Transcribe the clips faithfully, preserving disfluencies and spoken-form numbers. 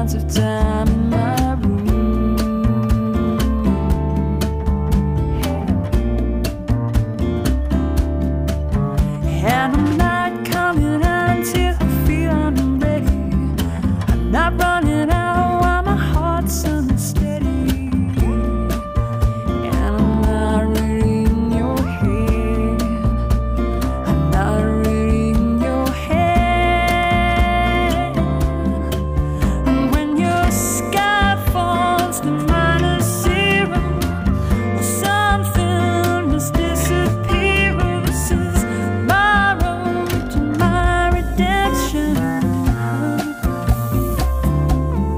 amounts of time in my room. And I'm not coming out until I feel I'm ready. I'm not running out while my heart's unsteady. And I'm not really in your head. I'm not really in your head. And when your sky falls to minus zero, or something must disappear, this is my road to my redemption.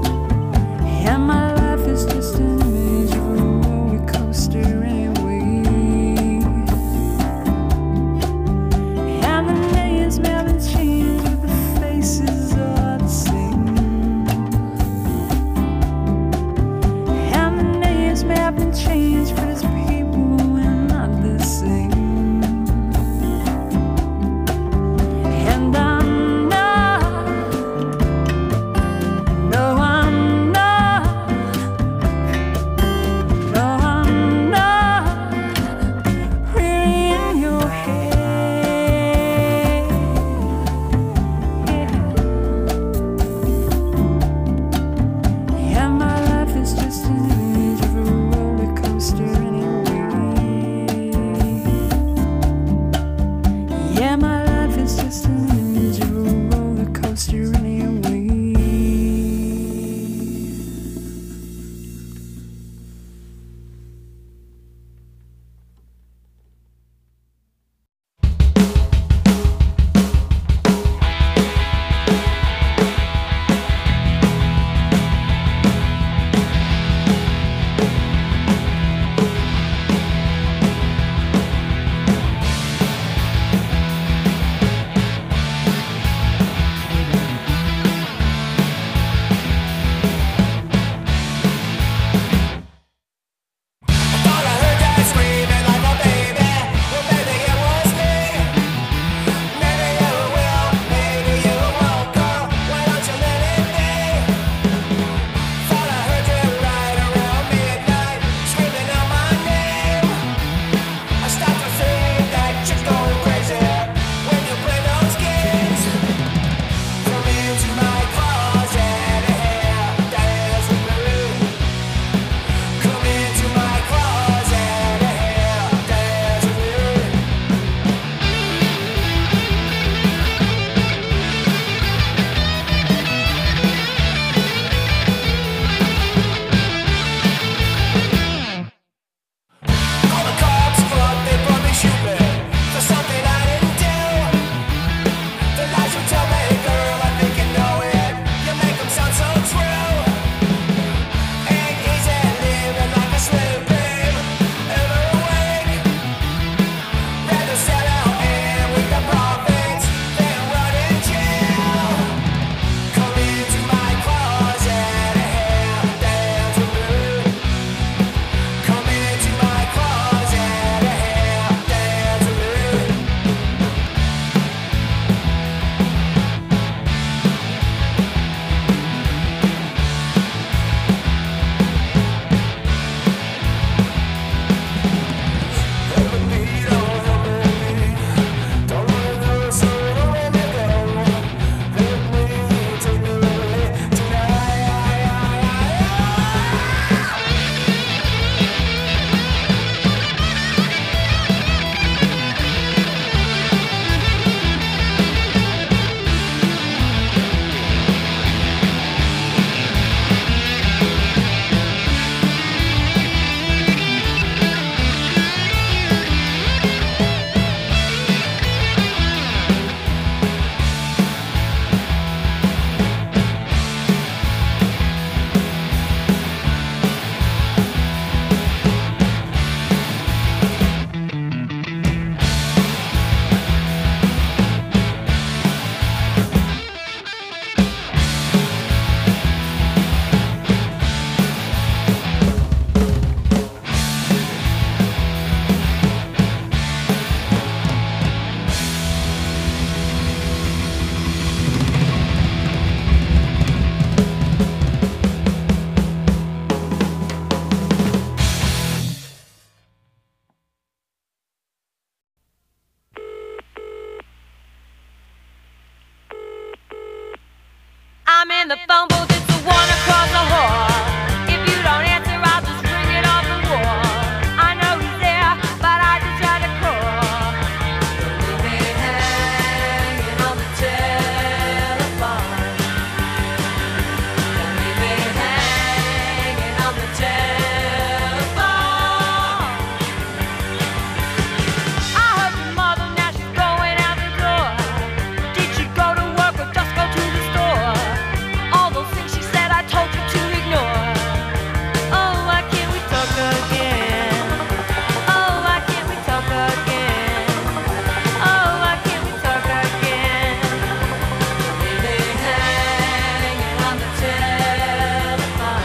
on the telephone.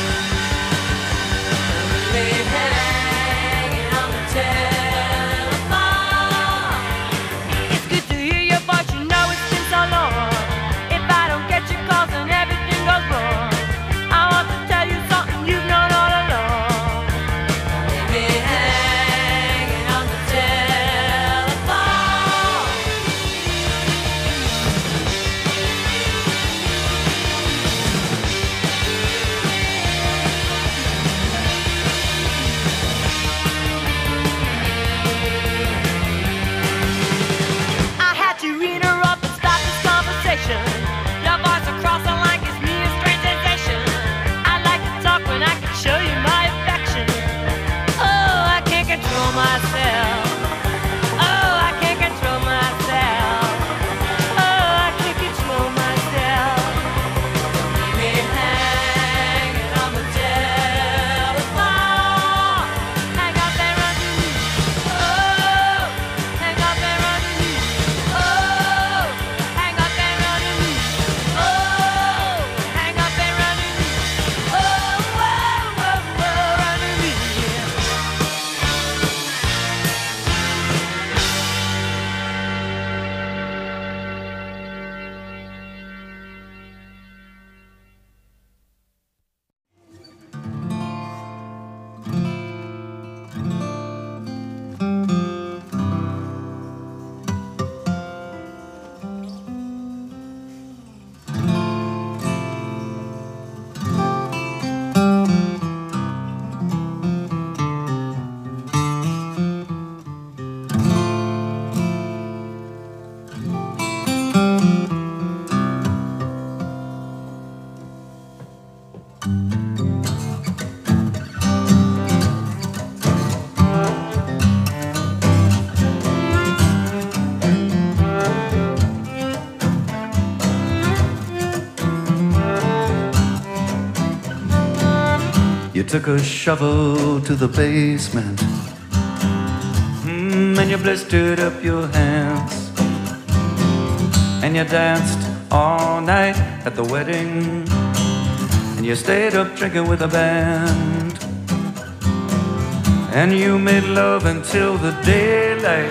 Leave hanging on the telephone. It's good to hear your voice, you know it's been so long. If I don't get your calls, then everything goes wrong. I want to tell you something you've known all along. Leave me hanging on the telephone. I had to interrupt and stop this conversation. Your voice across the line gives me a strange sensation. I like to talk when I can show you my affection. Oh, I can't control myself. Oh, I can't control myself. Oh, I can't control myself. Leave me hanging on the telephone. Hang up and run to me. Oh, hang up and run to me. Oh, hang up and run to me. Oh, hang up and run to me. Oh, whoa, whoa, whoa, run to me. You took a shovel to the basement, mm, and you blistered up your hands, and you danced all night at the wedding, and you stayed up drinking with a band, and you made love until the daylight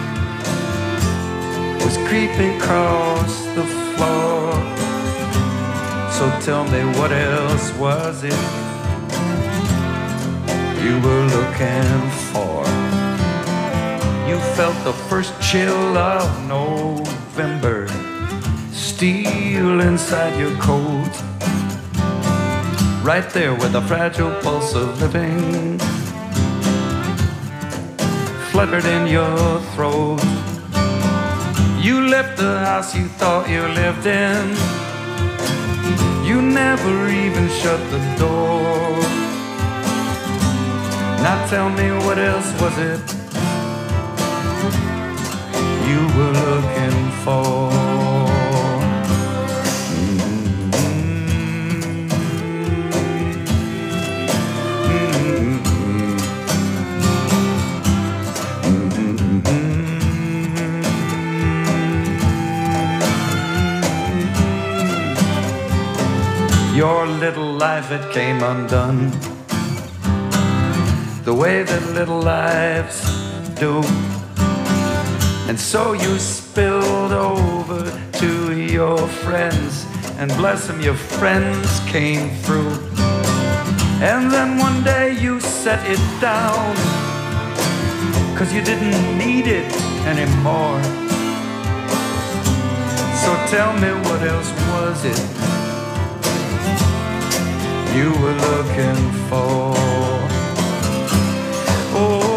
was creeping across the floor. So tell me, what else was it you were looking for? You felt the first chill of November steal inside your coat, right there with the fragile pulse of living fluttered in your throat. You left the house you thought you lived in. You never even shut the door. Now tell me, what else was it you were looking for? Your little life, it came undone, the way that little lives do. And so you spilled over to your friends, and bless them, your friends came through. And then one day you set it down, 'cause you didn't need it anymore. So tell me, what else was it you were looking for? Oh,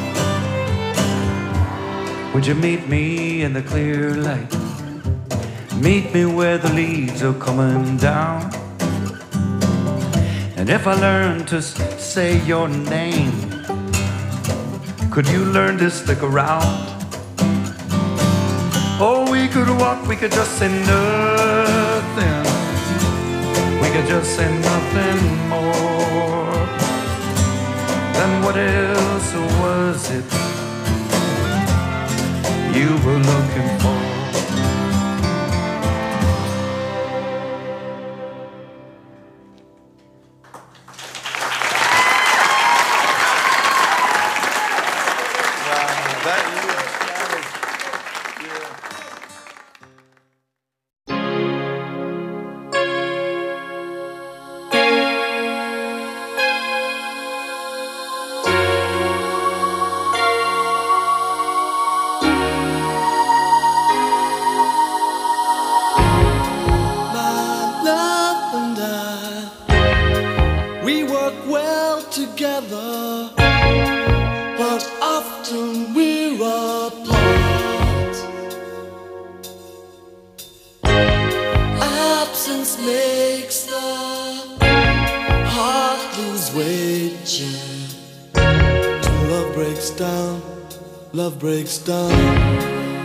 would you meet me in the clear light? Meet me where the leaves are coming down. And if I learn to say your name, could you learn to stick around? Oh, we could walk, we could just say nothing. We could just say nothing more. Then what else was it you were looking for? Love breaks down.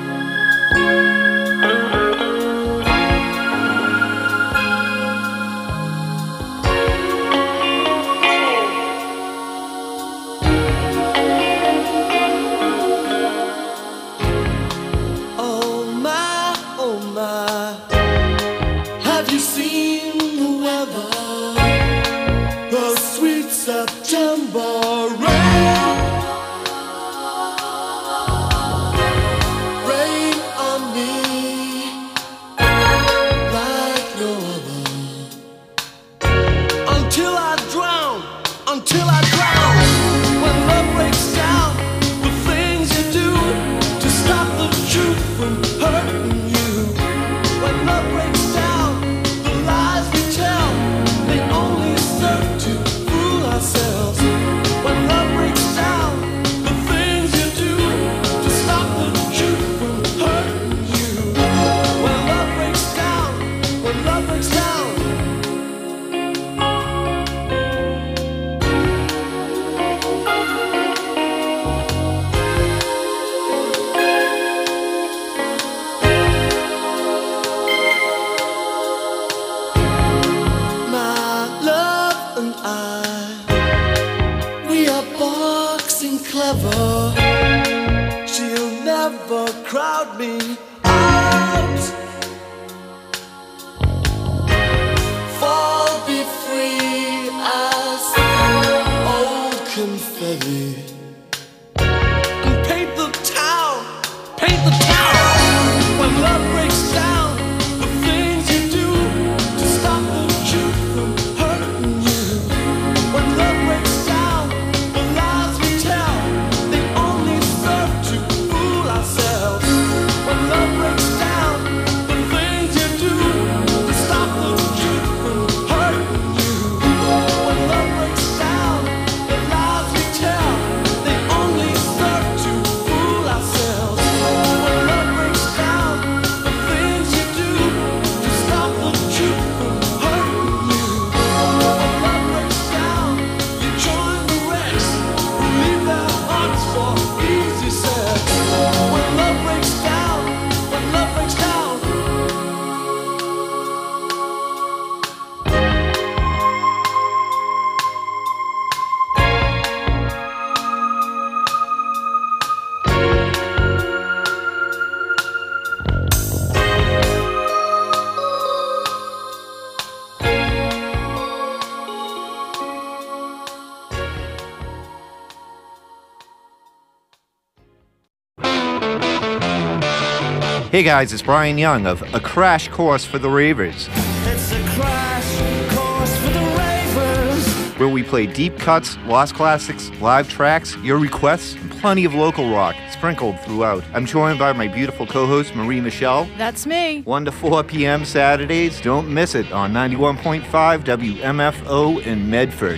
Hey guys, it's Brian Young of A Crash Course for the Ravers. It's a crash course for the Ravers. Where we play deep cuts, lost classics, live tracks, your requests, and plenty of local rock sprinkled throughout. I'm joined by my beautiful co-host, Marie Michelle. That's me. one to four p.m. Saturdays. Don't miss it on ninety-one point five W M F O in Medford.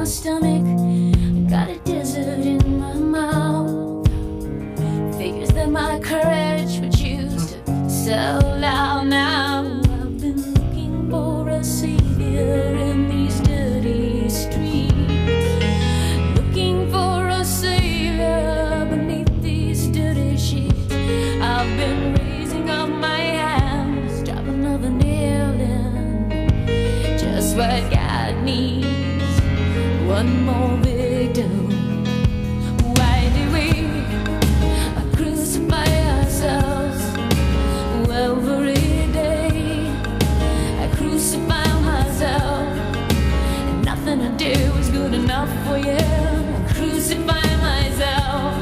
stomach, got a desert in my mouth. Figures that my courage would choose to sell out now. I've been looking for a savior in these dirty streets, looking for a savior beneath these dirty sheets. I've been raising up my hands, drop another nail in, just what God needs. One more victim. Why do we crucify ourselves every day? I crucify myself, and nothing I do is good enough for you. I crucify myself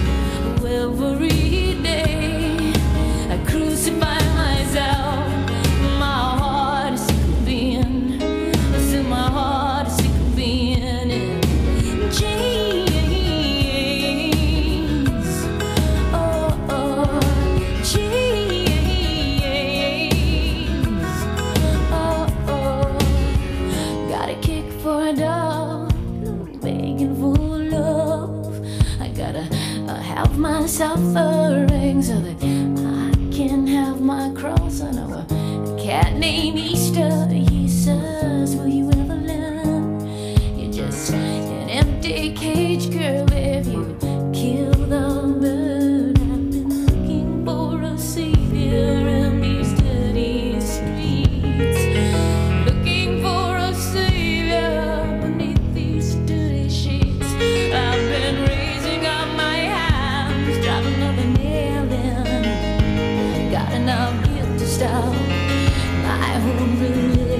every day. I crucify myself. My heart is sick of being, still my heart is sick of being in chains. Oh, oh, chains. Oh, oh, got a kick for a dog, begging for love. I gotta uh, have my suffering so that I can have my cross. I know a cat named Easter. He says, will you ever learn? You're just an empty cage, girl, if you kill the bird. I've been looking for a savior in these dirty streets, looking for a savior beneath these dirty sheets. I've been raising up my hands, drop another nail in. Got enough guilt to stop my own religion.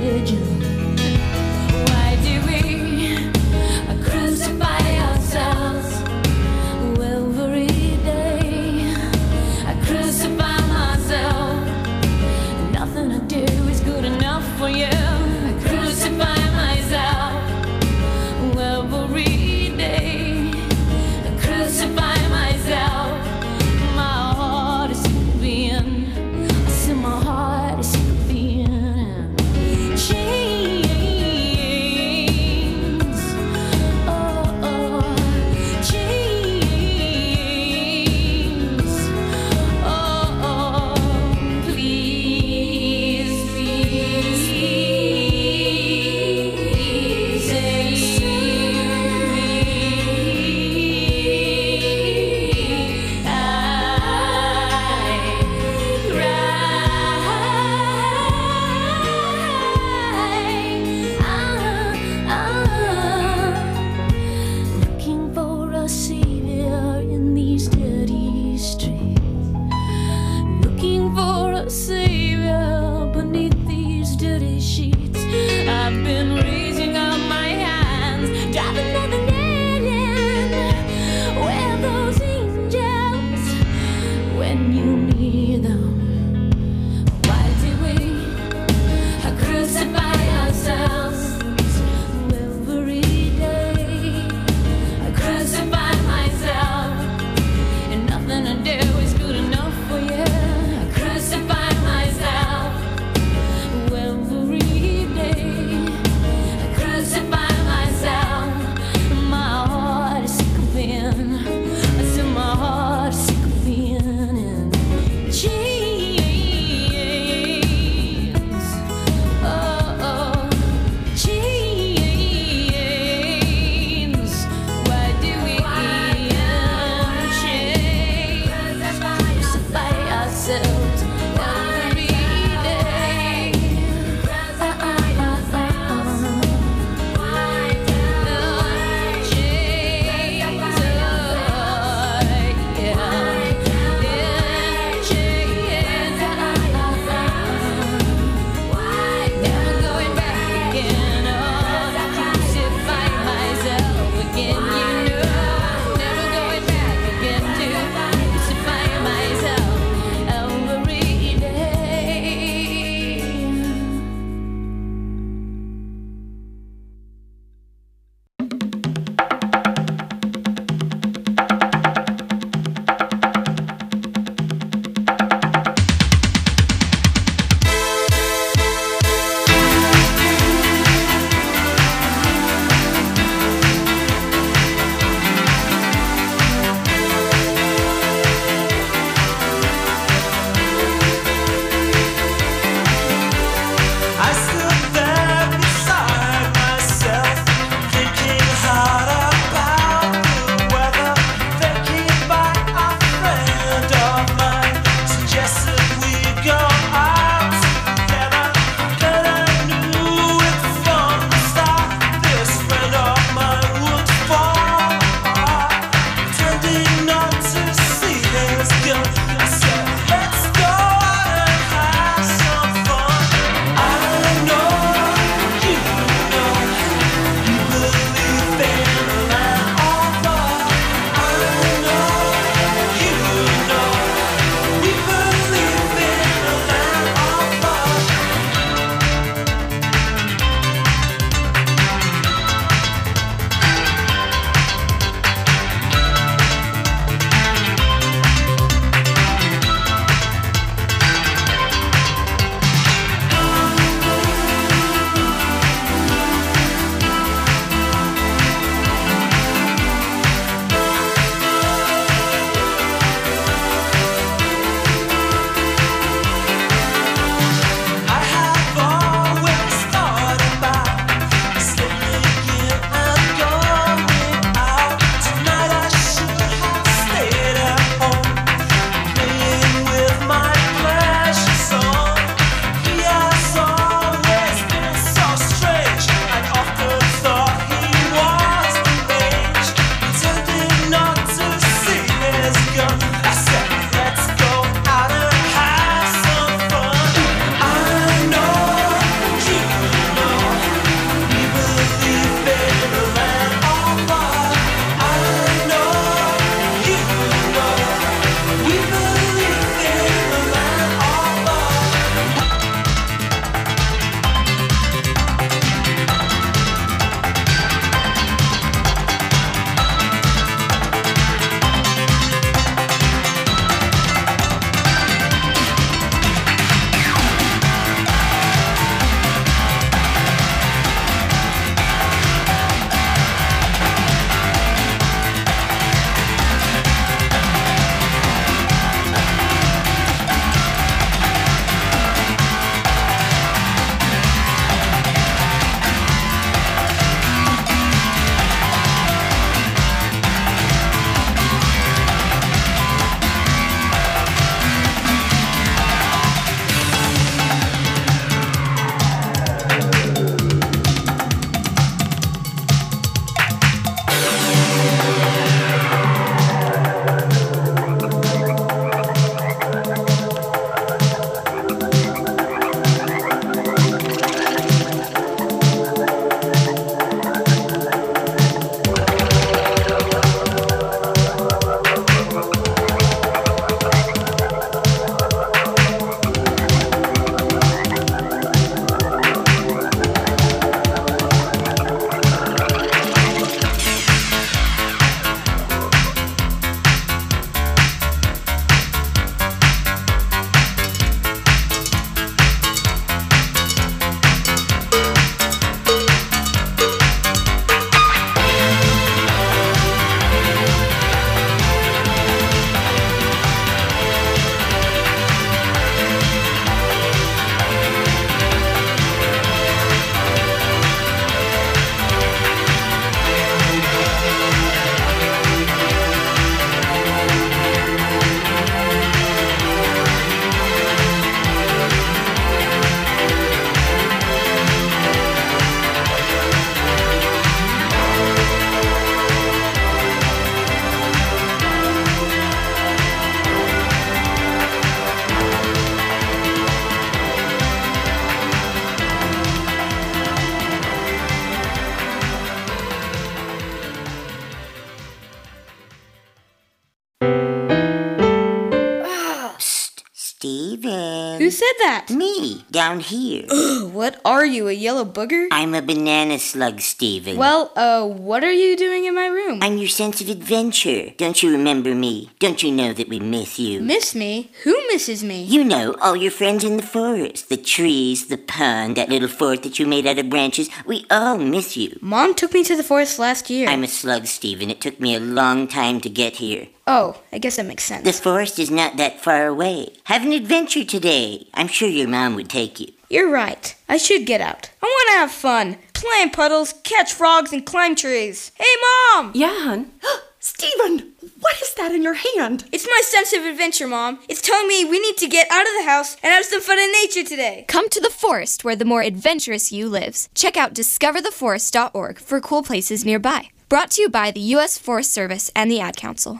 that? Me, down here. What are you, a yellow booger? I'm a banana slug, Steven. Well, uh, what are you doing in my room? I'm your sense of adventure. Don't you remember me? Don't you know that we miss you? Miss me? Who misses me? You know, all your friends in the forest. The trees, the pond, that little fort that you made out of branches. We all miss you. Mom took me to the forest last year. I'm a slug, Steven. It took me a long time to get here. Oh, I guess that makes sense. The forest is not that far away. Have an adventure today. I'm sure your mom would take you. You're right. I should get out. I want to have fun. Play in puddles, catch frogs, and climb trees. Hey, Mom! Yeah, hon? Steven, what is that in your hand? It's my sense of adventure, Mom. It's telling me we need to get out of the house and have some fun in nature today. Come to the forest where the more adventurous you lives. Check out discover the forest dot org for cool places nearby. Brought to you by the U S Forest Service and the Ad Council.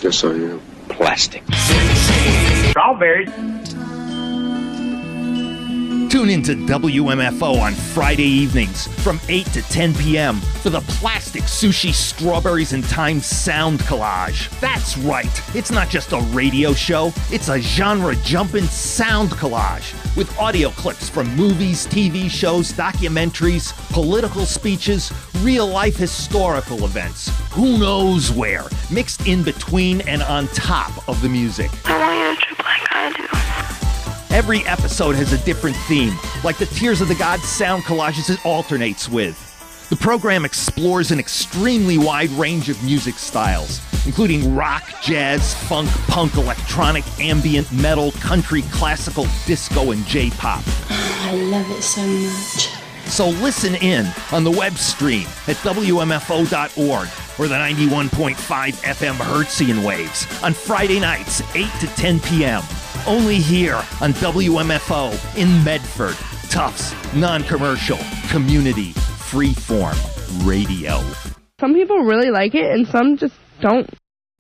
Guess I am. Plastic. Strawberries. Tune in to W M F O on Friday evenings from eight to ten p.m. for the Plastic Sushi Strawberries and Time Sound Collage. That's right, it's not just a radio show, it's a genre-jumping sound collage with audio clips from movies, T V shows, documentaries, political speeches, real-life historical events. Who knows where, mixed in between and on top of the music. I want you to trip like I do. Every episode has a different theme, like the Tears of the Gods sound collages it alternates with. The program explores an extremely wide range of music styles, including rock, jazz, funk, punk, electronic, ambient, metal, country, classical, disco, and J-pop. I love it so much. So listen in on the web stream at W M F O dot org or the ninety-one point five F M Hertzian waves on Friday nights, eight to ten p.m. Only here on W M F O in Medford. Tufts, non-commercial, community, freeform radio. Some people really like it and some just don't.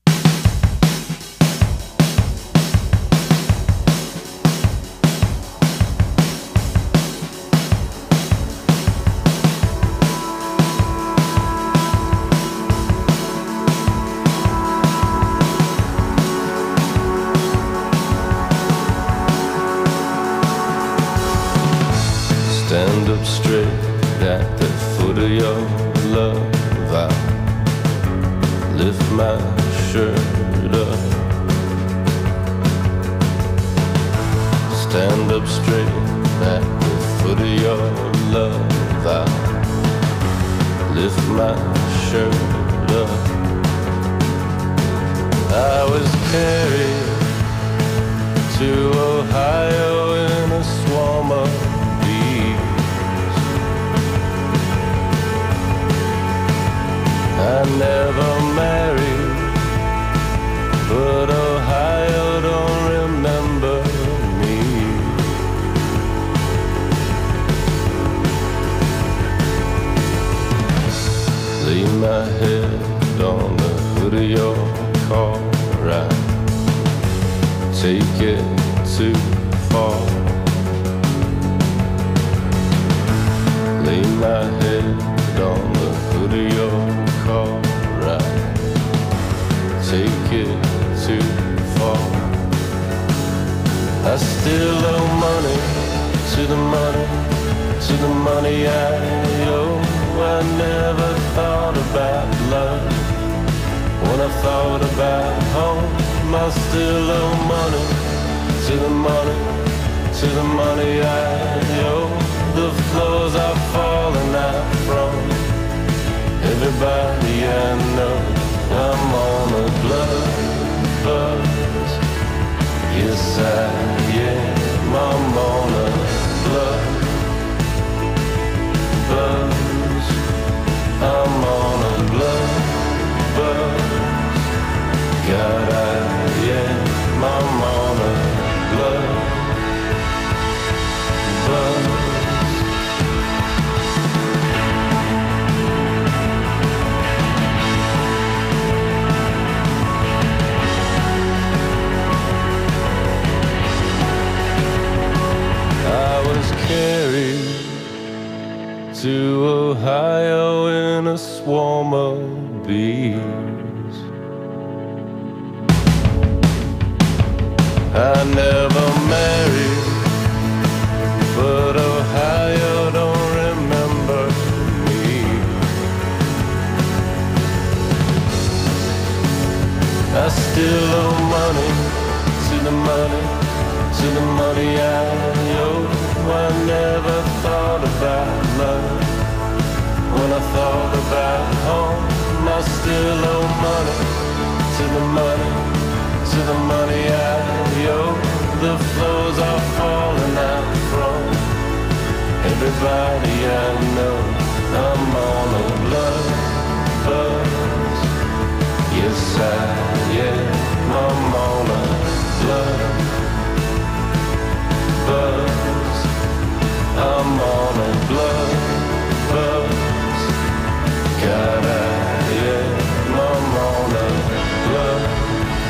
Stand up straight at the foot of your love. I lift my shirt up. Stand up straight at the foot of your love. I lift my shirt up. I was carried to Ohio in a swarm of I never married, but Ohio don't remember me. Lay my head on the hood of your car, right? Take it too far. Lay my head on the hood of your car, right? Take it too far. I still owe money to the money, to the money I owe. I never thought about love when I thought about home. I still owe money to the money, to the money I owe. The floors are falling out from everybody I know. I'm on a blood buzz. Yes, I am. I'm on a blood buzz. I'm on a blood buzz. God, I am. I'm on a blood buzz. Carried to Ohio in a swarm of bees. I never married, but Ohio don't remember me. I still owe money to the money, to the money I owe. I never thought about love when I thought about home. I still owe money to the money, to the money I owe. The floors are falling out from everybody I know. I'm on a blood buzz. Yes, I am. I'm on a blood buzz. I'm on a blood buzz. God, I am. I'm on a blood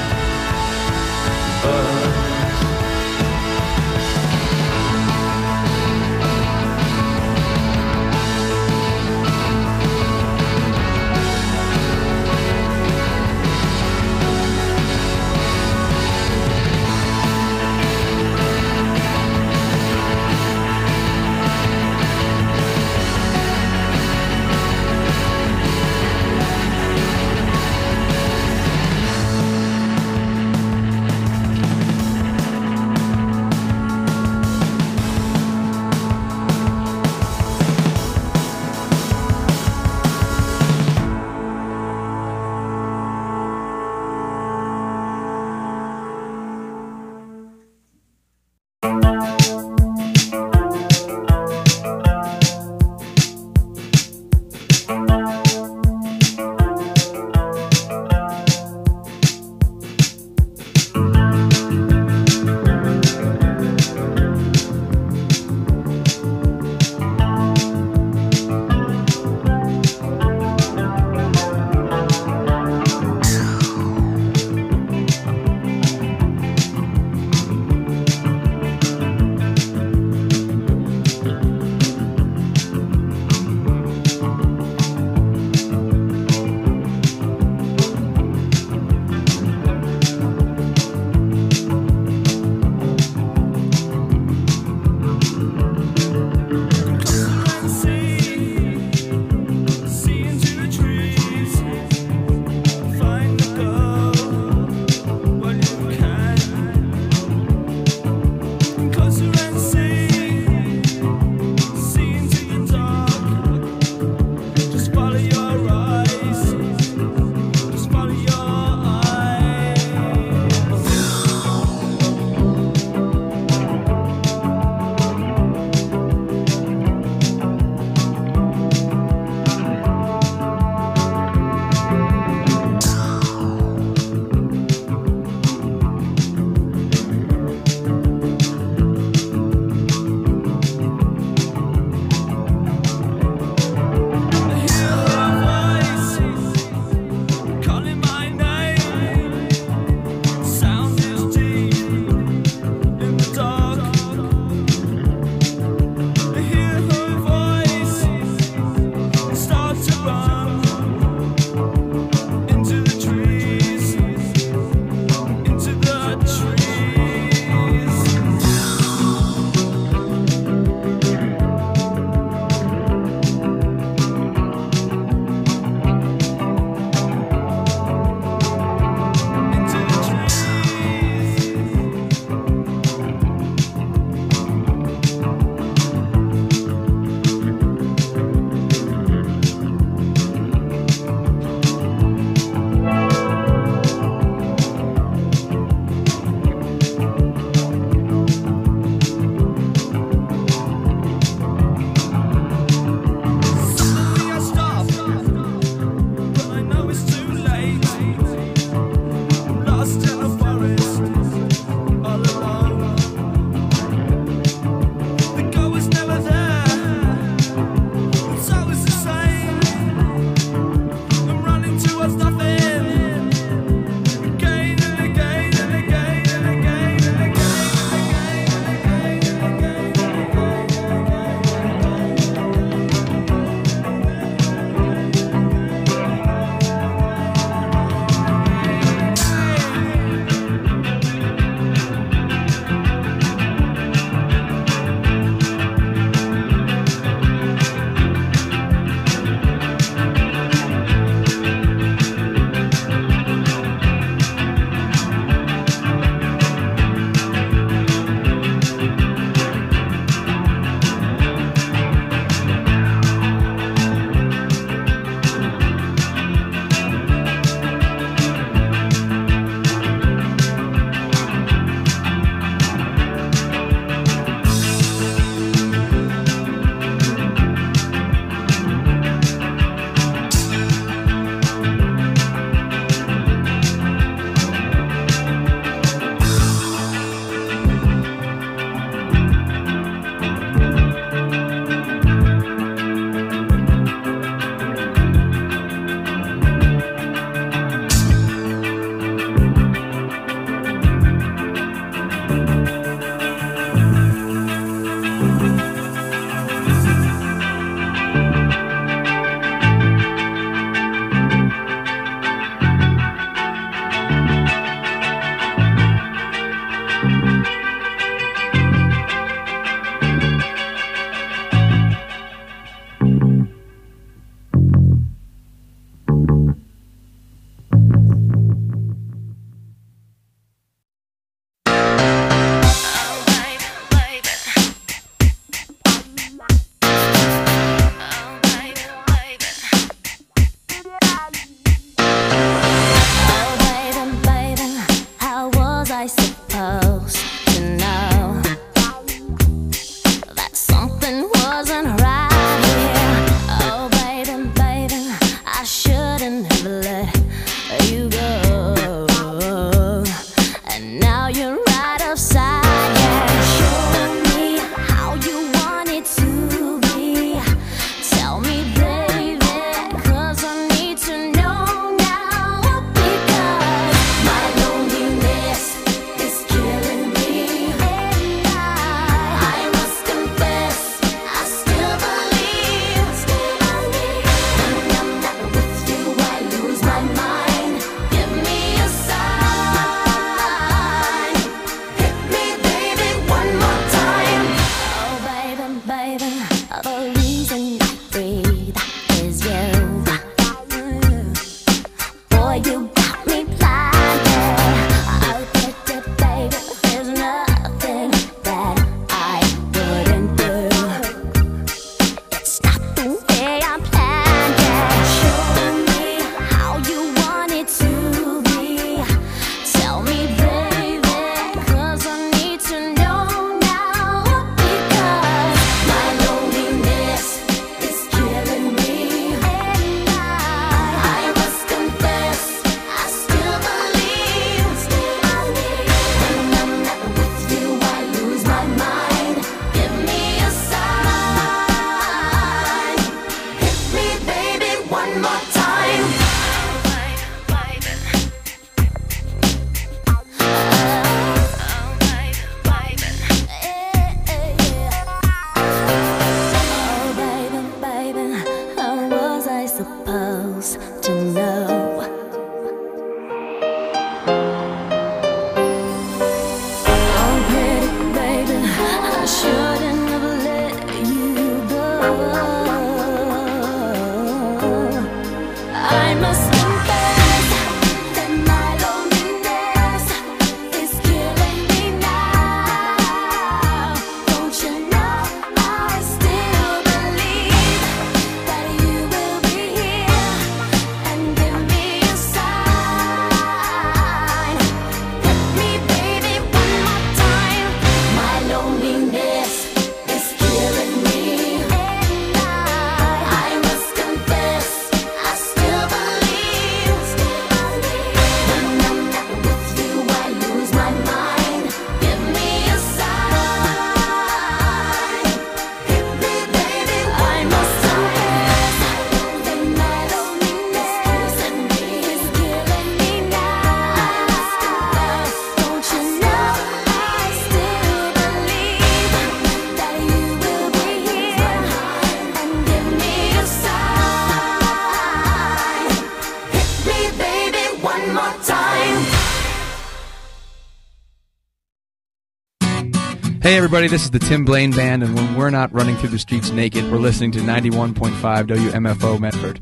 Hey everybody, this is the Tim Blaine Band, and when we're not running through the streets naked, we're listening to ninety-one point five W M F O Medford.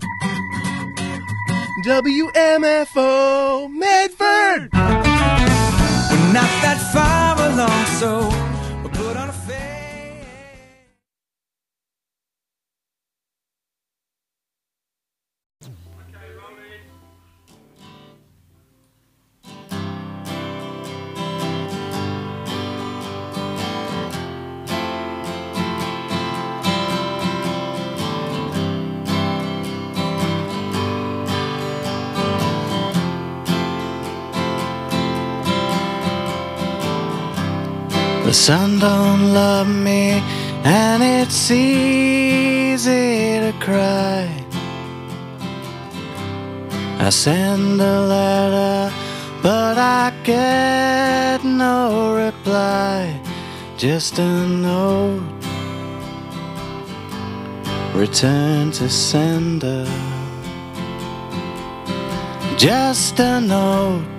W M F O Medford! We're not that far along, so we'll put on a face. The sun don't love me, and it's easy to cry. I send a letter, but I get no reply. Just a note, return to sender. Just a note,